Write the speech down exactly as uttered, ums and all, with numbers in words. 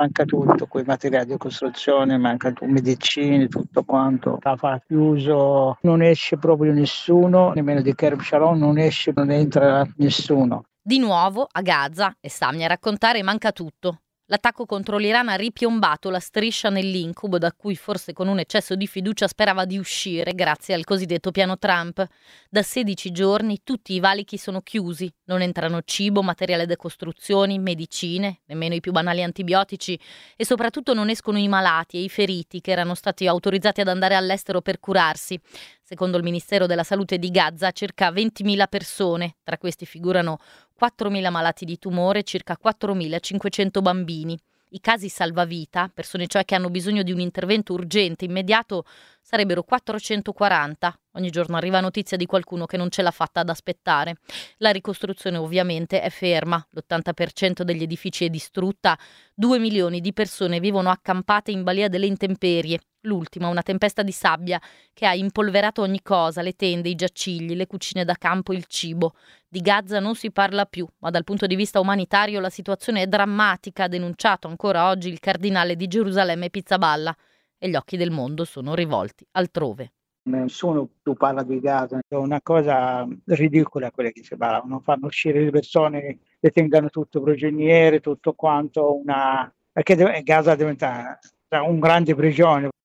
manca tutto, quei materiali di costruzione, manca tu medicine, tutto quanto. Rafah chiuso, non esce proprio nessuno, nemmeno di Kerem Shalom non esce, non entra nessuno. Di nuovo a Gaza, e Sami a raccontare, manca tutto. L'attacco contro l'Iran ha ripiombato la striscia nell'incubo da cui forse con un eccesso di fiducia sperava di uscire grazie al cosiddetto piano Trump. Da sedici giorni tutti i valichi sono chiusi, non entrano cibo, materiale da costruzioni, medicine, nemmeno i più banali antibiotici e soprattutto non escono i malati e i feriti che erano stati autorizzati ad andare all'estero per curarsi. Secondo il Ministero della Salute di Gaza, circa ventimila persone, tra questi figurano quattromila malati di tumore e circa quattromilacinquecento bambini. I casi salvavita, persone cioè che hanno bisogno di un intervento urgente, immediato, sarebbero quattrocentoquaranta. Ogni giorno arriva notizia di qualcuno che non ce l'ha fatta ad aspettare. La ricostruzione ovviamente è ferma, l'ottanta per cento degli edifici è distrutta, due milioni di persone vivono accampate in balia delle intemperie. L'ultima, una tempesta di sabbia che ha impolverato ogni cosa, le tende, i giaccigli, le cucine da campo, il cibo. Di Gaza non si parla più, ma dal punto di vista umanitario la situazione è drammatica, ha denunciato ancora oggi il cardinale di Gerusalemme Pizzaballa, e gli occhi del mondo sono rivolti altrove. Nessuno più parla di Gaza, è una cosa ridicola quelle che si parlavano, fanno uscire le persone, le tengano tutto prigioniere, tutto quanto, una... perché deve... Gaza diventa un grande prigione.